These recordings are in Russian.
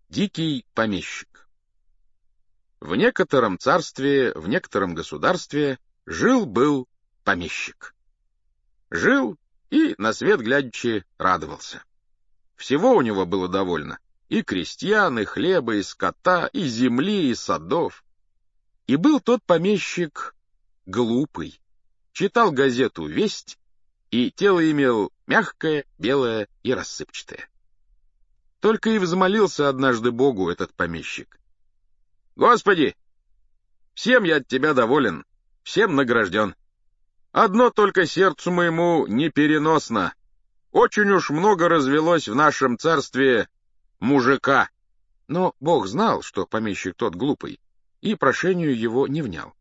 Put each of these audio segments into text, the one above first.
Дикий помещик. В некотором царстве, в некотором государстве жил-был помещик. Жил и на свет глядячи радовался. Всего у него было довольно: и крестьян, и хлеба, и скота, и земли, и садов. И был тот помещик глупый, читал газету «Весть», и тело имел мягкое, белое и рассыпчатое. Только и взмолился однажды Богу этот помещик: «Господи, всем я от тебя доволен, всем награжден. Одно только сердцу моему непереносно. Очень уж много развелось в нашем царстве мужика». Но Бог знал, что помещик тот глупый, и прошению его не внял.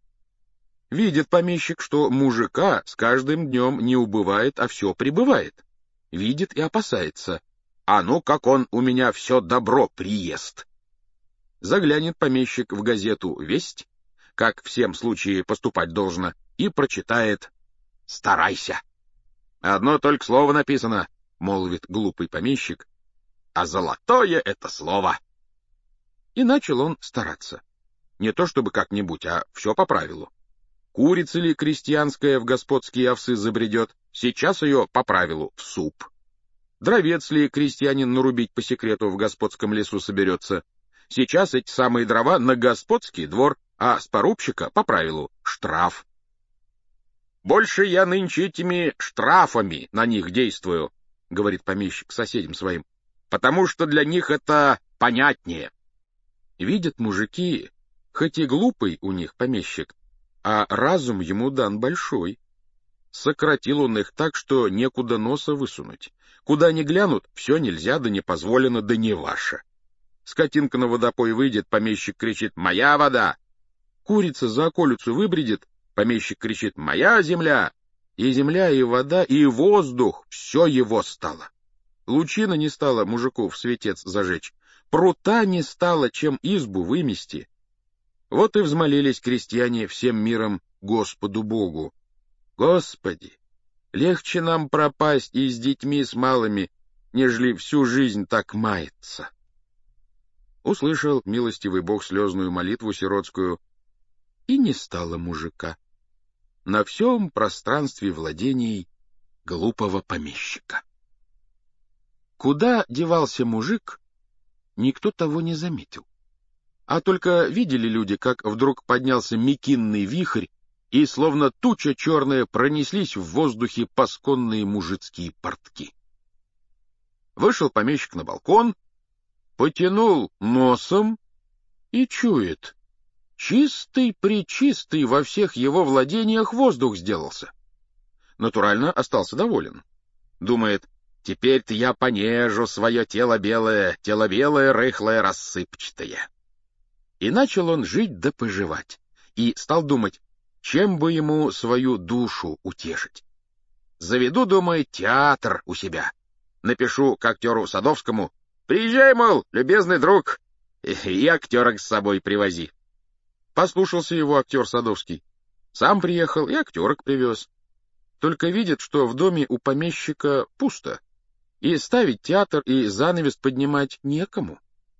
Видит помещик, что мужика с каждым днем не убывает, а все прибывает. Видит и опасается: а ну, как он у меня все добро приест. Заглянет помещик в газету «Весть», как в всем случае поступать должно, и прочитает: «Старайся». «Одно только слово написано», — молвит глупый помещик, — «а золотое это слово». И начал он стараться. Не то чтобы как-нибудь, а все по правилу. Курица ли крестьянская в господские овсы забредет, сейчас ее по правилу в суп. Дровец ли крестьянин нарубить по секрету в господском лесу соберется, сейчас эти самые дрова на господский двор, а с порубщика по правилу штраф. «Больше я нынче этими штрафами на них действую», — говорит помещик соседям своим, «потому что для них это понятнее». Видят мужики, хоть и глупый у них помещик, а разум ему дан большой. Сократил он их так, что некуда носа высунуть. Куда ни глянут, все нельзя, да не позволено, да не ваше. Скотинка на водопой выйдет, помещик кричит: «Моя вода!» Курица за околицу выбредет, помещик кричит: «Моя земля!» И земля, и вода, и воздух — все его стало. Лучина не стала мужику в светец зажечь, прута не стало, чем избу вымести. Вот и взмолились крестьяне всем миром Господу Богу: «Господи, легче нам пропасть и с детьми с малыми, нежели всю жизнь так маяться». Услышал милостивый Бог слезную молитву сиротскую, и не стало мужика на всем пространстве владений глупого помещика. Куда девался мужик, никто того не заметил. А только видели люди, как вдруг поднялся мекинный вихрь, и словно туча черная пронеслись в воздухе пасконные мужицкие портки. Вышел помещик на балкон, потянул носом и чует: чистый-пречистый во всех его владениях воздух сделался. Натурально остался доволен. Думает: теперь-то я понежу свое тело белое, рыхлое, рассыпчатое. И начал он жить да поживать, и стал думать, чем бы ему свою душу утешить. Заведу, думает, театр у себя. Напишу к актеру Садовскому: «Приезжай, мол, любезный друг, и актерок с собой привози». Послушался его актер Садовский. Сам приехал и актерок привез. Только видит, что в доме у помещика пусто, и ставить театр и занавес поднимать некому.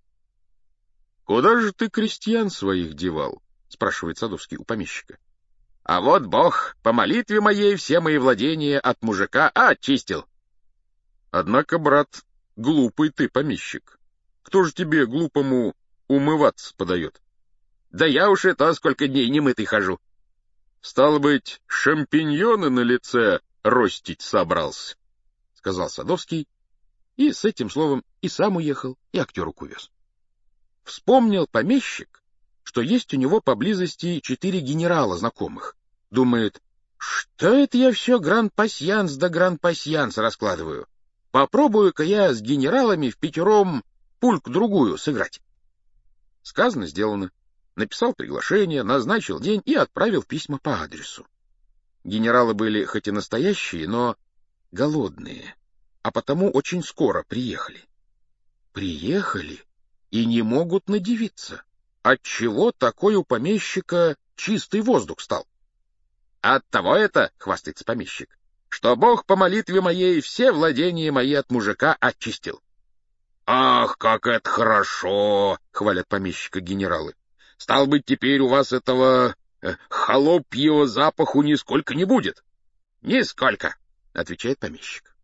«Куда же ты крестьян своих девал?» — спрашивает Садовский у помещика. «А вот Бог по молитве моей все мои владения от мужика очистил». «Однако, брат, глупый ты помещик. Кто же тебе, глупому, умываться подает?» «Да я уж и то сколько дней немытый хожу». «Стало быть, шампиньоны на лице ростить собрался», — сказал Садовский, и с этим словом и сам уехал, и актерок увез. Вспомнил помещик, что есть у него поблизости 4 генерала знакомых. Думает: что это я все гран-пасьянс да гран-пасьянс раскладываю? Попробую-ка я с генералами впятером пульку-другую сыграть. Сказано, сделано. Написал приглашение, назначил день и отправил письма по адресу. Генералы были хоть и настоящие, но голодные, а потому очень скоро приехали. Приехали и не могут надивиться, отчего такой у помещика чистый воздух стал. «Оттого это, — хвастается помещик, — что Бог по молитве моей все владения мои от мужика очистил». «Ах, как это хорошо!» — хвалят помещика генералы. «Стал быть, теперь у вас этого холопьего запаху нисколько не будет». «Нисколько», — отвечает помещик.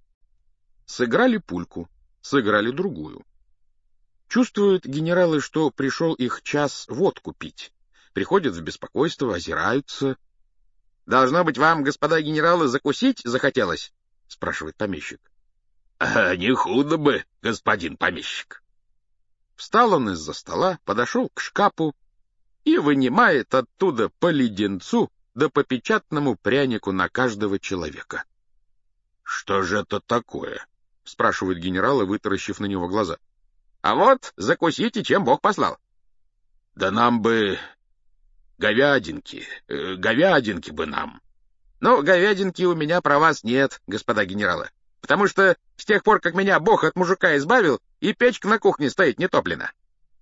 Сыграли пульку, сыграли другую. Чувствуют генералы, что пришел их час водку пить. Приходят в беспокойство, озираются. «Должно быть, вам, господа генералы, закусить захотелось?» — спрашивает помещик. Не худо бы, господин помещик». Встал он из-за стола, подошел к шкафу и вынимает оттуда по леденцу да по печатному прянику на каждого человека. «Что же это такое?» — спрашивают генералы, вытаращив на него глаза. «А вот закусите, чем Бог послал». «Да нам бы говядинки бы нам». «Ну, говядинки у меня про вас нет, господа генералы, потому что с тех пор, как меня Бог от мужика избавил, и печка на кухне стоит нетоплена».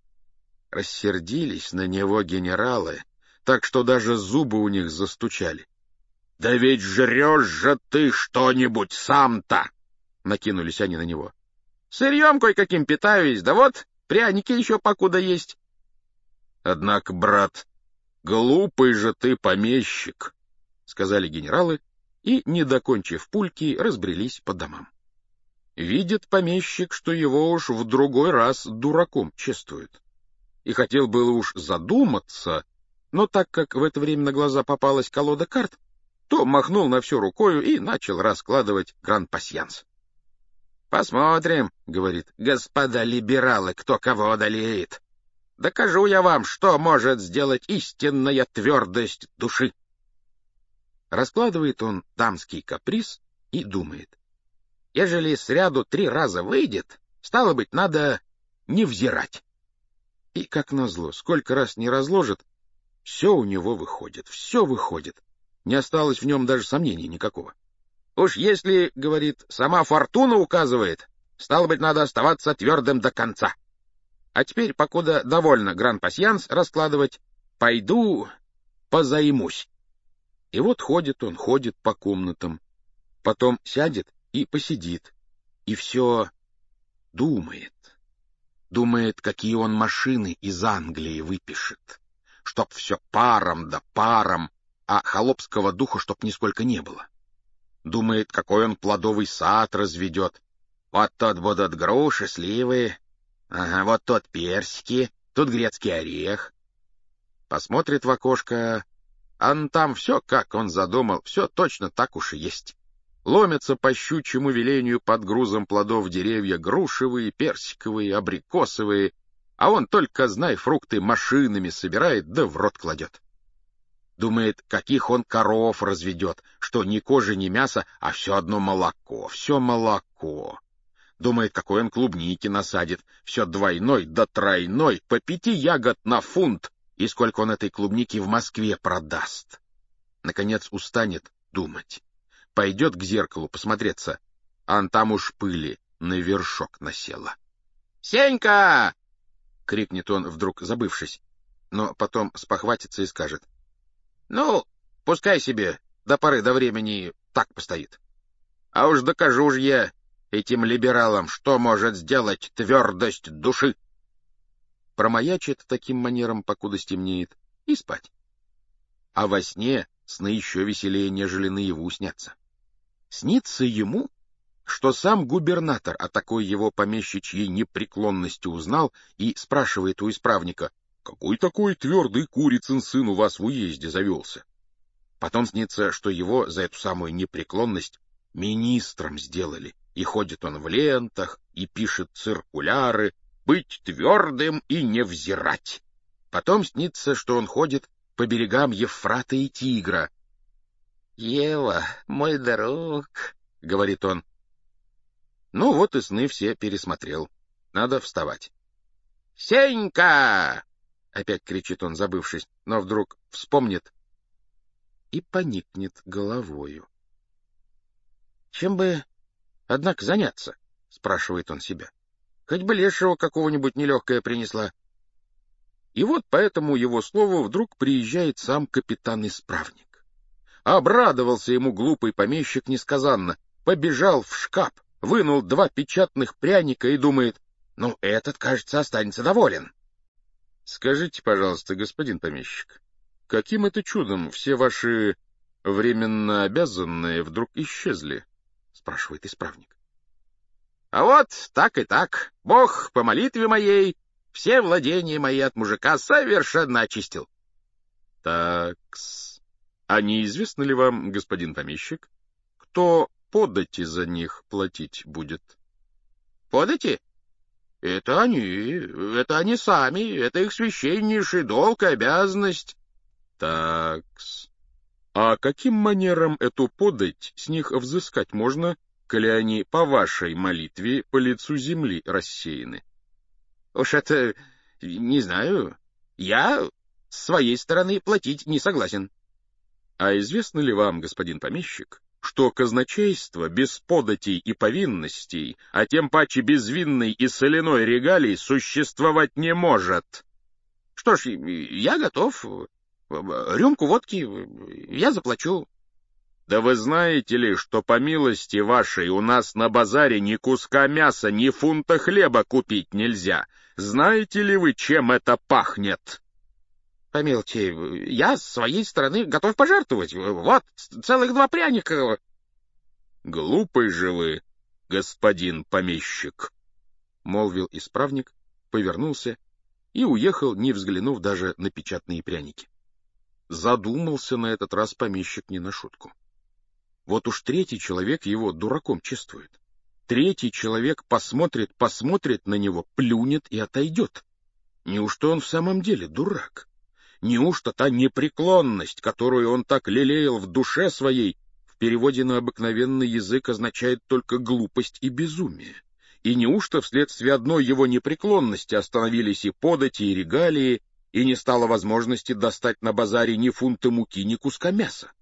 Рассердились на него генералы, так что даже зубы у них застучали. «Да ведь жрешь же ты что-нибудь сам-то!» — накинулись они на него. «Сырьем кое-каким питаюсь, да вот пряники еще покуда есть». «Однако, брат, глупый же ты помещик», — сказали генералы, и, не докончив пульки, разбрелись по домам. Видит помещик, что его уж в другой раз дураком чествуют. И хотел было уж задуматься, но так как в это время на глаза попалась колода карт, то махнул на все рукою и начал раскладывать гран-пасьянс. «Посмотрим, — говорит, — господа либералы, кто кого одолеет. Докажу я вам, что может сделать истинная твердость души». Раскладывает он дамский каприз и думает: ежели сряду 3 раза выйдет, стало быть, надо не взирать. И, как назло, сколько раз не разложит, все у него выходит, все выходит. Не осталось в нем даже сомнений никакого. «Уж если, — говорит, — сама фортуна указывает, стало быть, надо оставаться твердым до конца. А теперь, покуда довольно гран-пасьянс раскладывать, пойду позаймусь». И вот ходит он, ходит по комнатам, потом сядет и посидит, и все думает. Думает, какие он машины из Англии выпишет, чтоб все паром да паром, а холопского духа чтоб нисколько не было. Думает, какой он плодовый сад разведет. Вот тут будут груши, сливы, ага, вот тут персики, тут грецкий орех. Посмотрит в окошко, а там все, как он задумал, все точно так уж и есть. Ломятся по щучьему велению под грузом плодов деревья грушевые, персиковые, абрикосовые, а он только, знай, фрукты машинами собирает да в рот кладет. Думает, каких он коров разведет, что ни кожи, ни мяса, а все одно молоко, все молоко. Думает, какой он клубники насадит, все двойной да тройной, по 5 ягод на фунт, и сколько он этой клубники в Москве продаст. Наконец устанет думать. Пойдет к зеркалу посмотреться, а там уж пыли на вершок насела. «Сенька!» — крикнет он, вдруг забывшись, но потом спохватится и скажет: «Ну, пускай себе до поры до времени так постоит. А уж докажу ж я этим либералам, что может сделать твердость души». Промаячит таким манером, покуда стемнеет, и спать. А во сне сны еще веселее, нежели наяву снятся. Снится ему, что сам губернатор о такой его помещичьей непреклонности узнал и спрашивает у исправника: «Какой такой твердый курицын сын у вас в уезде завелся?» Потом снится, что его за эту самую непреклонность министром сделали, и ходит он в лентах и пишет циркуляры «Быть твердым и не взирать». Потом снится, что он ходит по берегам Евфрата и Тигра. «Ева, мой друг», — говорит он. Ну вот и сны все пересмотрел. Надо вставать. «Сенька!» — опять кричит он, забывшись, но вдруг вспомнит и поникнет головою. «Чем бы, однако, заняться?» — спрашивает он себя. «Хоть бы лешего какого-нибудь нелегкое принесла». И вот по этому его слову вдруг приезжает сам капитан-исправник. Обрадовался ему глупый помещик несказанно, побежал в шкаф, вынул 2 печатных пряника и думает: Ну, этот, кажется, останется доволен. Скажите, пожалуйста, господин помещик, каким это чудом все ваши временно обязанные вдруг исчезли? Спрашивает исправник. А вот так и так. Бог по молитве моей все владения мои от мужика совершенно очистил. Так-с. А неизвестно ли вам, господин помещик, кто подати за них платить будет? Подати? Это они сами, это их священнейший долг и обязанность. Так-с. А каким манером эту подать с них взыскать можно, коли они по вашей молитве по лицу земли рассеяны? Уж это, не знаю, я с своей стороны платить не согласен. А известно ли вам, господин помещик, что казначейство без податей и повинностей, а тем паче без винной и соляной регалий, существовать не может? Что ж, я готов. Рюмку водки я заплачу. Да вы знаете ли, что по милости вашей у нас на базаре ни куска мяса, ни фунта хлеба купить нельзя? Знаете ли вы, чем это пахнет? Помилуйте, я с своей стороны готов пожертвовать. Вот, целых 2 пряника. Глупый же вы, господин помещик, — молвил исправник, повернулся и уехал, не взглянув даже на печатные пряники. Задумался на этот раз помещик не на шутку. Вот уж 3-й человек его дураком чувствует. 3-й человек посмотрит на него, плюнет и отойдет. Неужто он в самом деле дурак? Неужто та непреклонность, которую он так лелеял в душе своей, в переводе на обыкновенный язык означает только глупость и безумие? И неужто вследствие одной его непреклонности остановились и подати, и регалии, и не стало возможности достать на базаре ни фунта муки, ни куска мяса?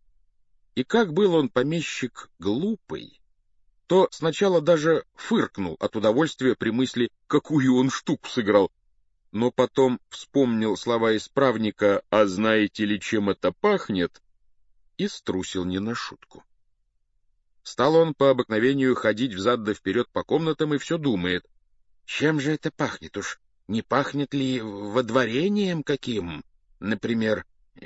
И как был он помещик глупый, то сначала даже фыркнул от удовольствия при мысли, какую он штуку сыграл, но потом вспомнил слова исправника «А знаете ли, чем это пахнет?» и струсил не на шутку. Стал он по обыкновению ходить взад да вперед по комнатам и все думает: чем же это пахнет уж? Не пахнет ли водворением каким? Например,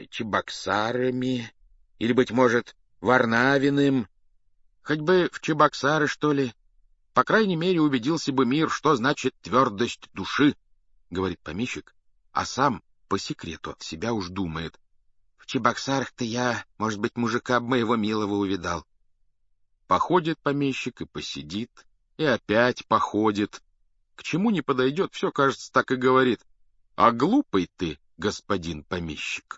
чебоксарами? Или, быть может, Варнавиным? Хоть бы в чебоксары, что ли? По крайней мере, убедился бы мир, что значит твердость души, — говорит помещик, а сам по секрету от себя уж думает: в чебоксарах-то я, может быть, мужика моего милого увидал. Походит помещик и посидит, и опять походит. К чему не подойдет, все, кажется, так и говорит: а глупый ты, господин помещик.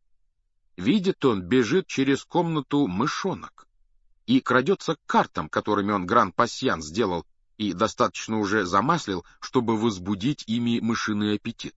Видит он, бежит через комнату мышонок и крадется к картам, которыми он гран-пасьян сделал и достаточно уже замаслил, чтобы возбудить ими мышиный аппетит.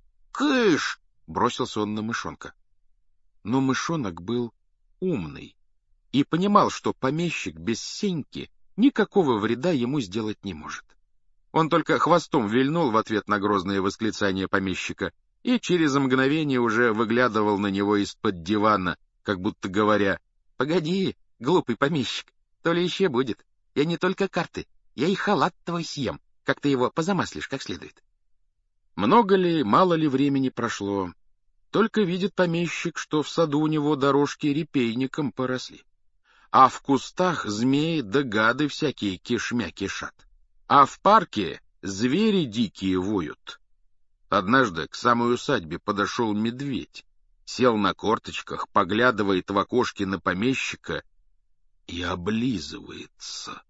«Кыш!» — бросился он на мышонка. Но мышонок был умный и понимал, что помещик без Сеньки никакого вреда ему сделать не может. Он только хвостом вильнул в ответ на грозное восклицание помещика и через мгновение уже выглядывал на него из-под дивана, как будто говоря: «Погоди, глупый помещик, то ли еще будет. Я не только карты, я и халат твой съем, как ты его позамаслишь как следует». Много ли, мало ли времени прошло, только видит помещик, что в саду у него дорожки репейником поросли, а в кустах змеи да гады всякие кишмя кишат, а в парке звери дикие воют. Однажды к самой усадьбе подошел медведь, сел на корточках, поглядывает в окошке на помещика и облизывается.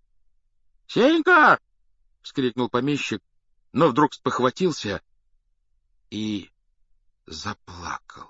«Сенька!» — вскрикнул помещик, но вдруг спохватился и заплакал.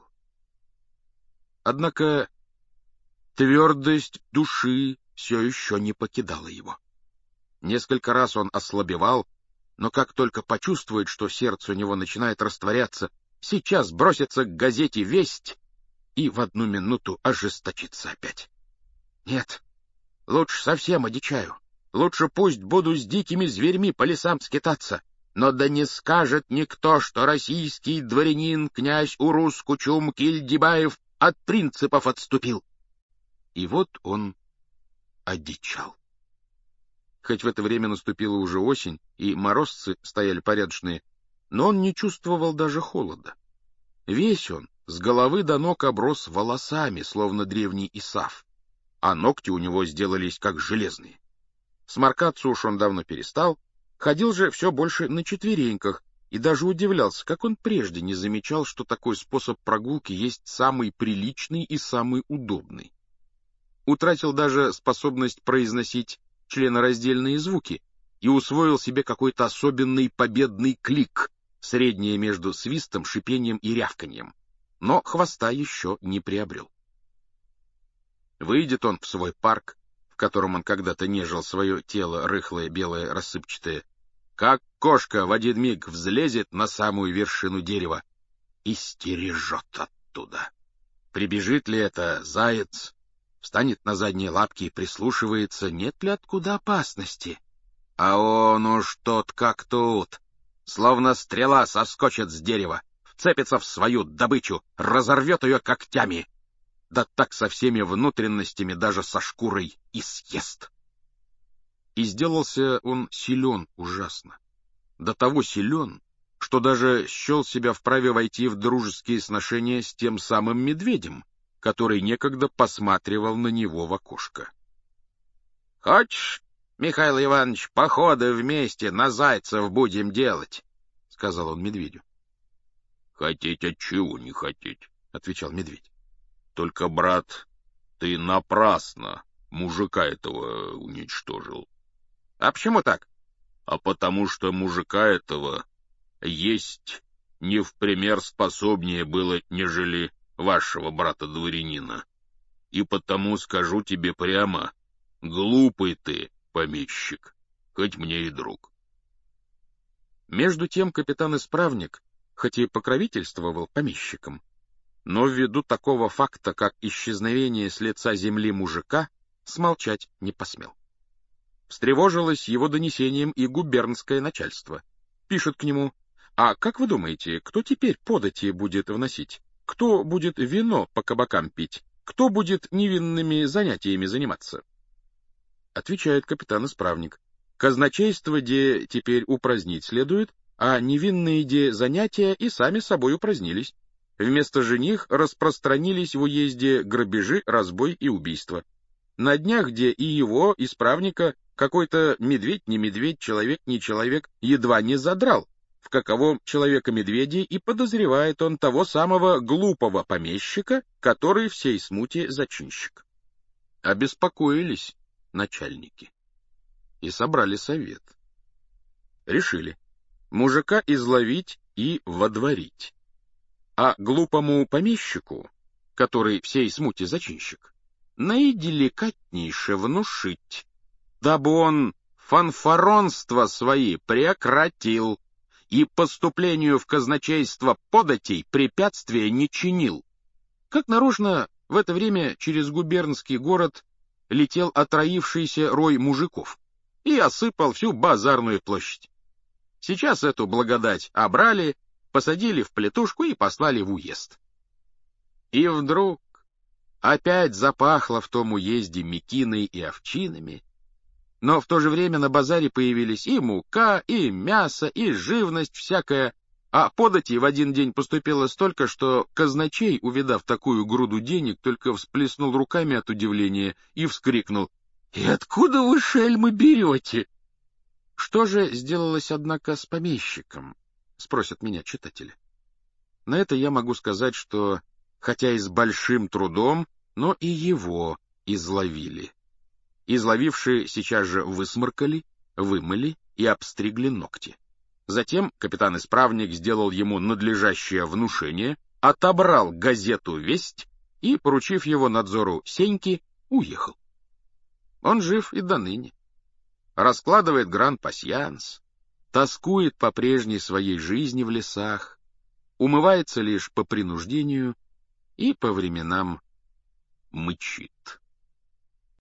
Однако твердость души все еще не покидала его. Несколько раз он ослабевал, но как только почувствует, что сердце у него начинает растворяться, сейчас бросится к газете «Весть» и в одну минуту ожесточится опять. Нет, лучше совсем одичаю. Лучше пусть буду с дикими зверьми по лесам скитаться, но да не скажет никто, что российский дворянин князь Урус Кучум Кильдибаев от принципов отступил. И вот он одичал. хоть в это время наступила уже осень, и морозцы стояли порядочные, но он не чувствовал даже холода. Весь он с головы до ног оброс волосами, словно древний Исав, а ногти у него сделались как железные. Сморкаться уж он давно перестал, ходил же все больше на четвереньках и даже удивлялся, как он прежде не замечал, что такой способ прогулки есть самый приличный и самый удобный. Утратил даже способность произносить членораздельные звуки и усвоил себе какой-то особенный победный клик, среднее между свистом, шипением и рявканьем, но хвоста еще не приобрел. Выйдет он в свой парк, в котором он когда-то нежил свое тело, рыхлое, белое, рассыпчатое, как кошка в один миг взлезет на самую вершину дерева и стережет оттуда. Прибежит ли это заяц, встанет на задние лапки и прислушивается, нет ли откуда опасности. А он уж тот как тут, словно стрела соскочит с дерева, вцепится в свою добычу, разорвет ее когтями, да так со всеми внутренностями, даже со шкурой, и съест. И сделался он силен ужасно, до того силен, что даже счел себя вправе войти в дружеские сношения с тем самым медведем, который некогда посматривал на него в окошко. — Хочешь, Михаил Иванович, походы вместе на зайцев будем делать? — сказал он медведю. — Хотеть отчего не хотеть, — отвечал медведь. — Только, брат, ты напрасно мужика этого уничтожил. — А почему так? — А потому что мужика этого есть не в пример способнее было, нежели вашего брата-дворянина. И потому скажу тебе прямо, глупый ты, помещик, хоть мне и друг. Между тем капитан-исправник, хоть и покровительствовал помещикам, но ввиду такого факта, как исчезновение с лица земли мужика, смолчать не посмел. Встревожилось его донесением и губернское начальство. Пишет к нему: «А как вы думаете, кто теперь подати будет вносить? Кто будет вино по кабакам пить? Кто будет невинными занятиями заниматься?» Отвечает капитан-исправник: «Казначейство де теперь упразднить следует, а невинные де занятия и сами собой упразднились. Вместо же них распространились в уезде грабежи, разбой и убийства. На днях, где и его, исправника, какой-то медведь не медведь, человек не человек, едва не задрал, в каковом человека-медведе и подозревает он того самого глупого помещика, который в сей смуте зачинщик». Обеспокоились начальники и собрали совет. Решили мужика изловить и водворить, а глупому помещику, который в сей смуте зачинщик, наиделикатнейше внушить, дабы он фанфаронства свои прекратил и поступлению в казначейство податей препятствия не чинил. Как нарочно в это время через губернский город летел отроившийся рой мужиков и осыпал всю базарную площадь. Сейчас эту благодать обрали, посадили в плетушку и послали в уезд. И вдруг опять запахло в том уезде мекиной и овчинами, но в то же время на базаре появились и мука, и мясо, и живность всякая, а податей в один день поступило столько, что казначей, увидав такую груду денег, только всплеснул руками от удивления и вскрикнул: «И откуда вы, шельмы, берете?» Что же сделалось, однако, с помещиком, спросят меня читатели. На это я могу сказать, что, хотя и с большим трудом, но и его изловили. Изловившие сейчас же высморкали, вымыли и обстригли ногти. Затем капитан-исправник сделал ему надлежащее внушение, отобрал газету «Весть» и, поручив его надзору Сеньки, уехал. Он жив и доныне. Раскладывает гран-пасьянс, тоскует по прежней своей жизни в лесах, умывается лишь по принуждению и по временам мычит.